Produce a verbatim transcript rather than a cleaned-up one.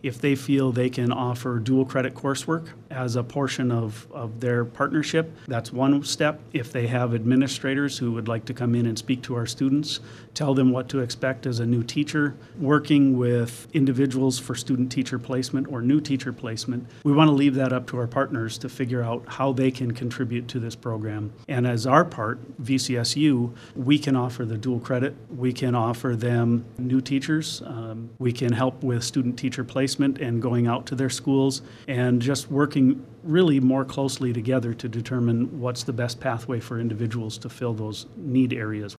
If they feel they can offer dual credit coursework as a portion of, of their partnership, that's one step. If they have administrators who would like to come in and speak to our students, tell them what to expect as a new teacher, working with individuals for student teacher placement or new teacher placement, we want to leave that up to our partners to figure out how they can contribute to this program. And as our part, V C S U, we can offer the dual credit, we can offer them new teachers, um, we can help with student teacher placement and going out to their schools and just working really more closely together to determine what's the best pathway for individuals to fill those need areas.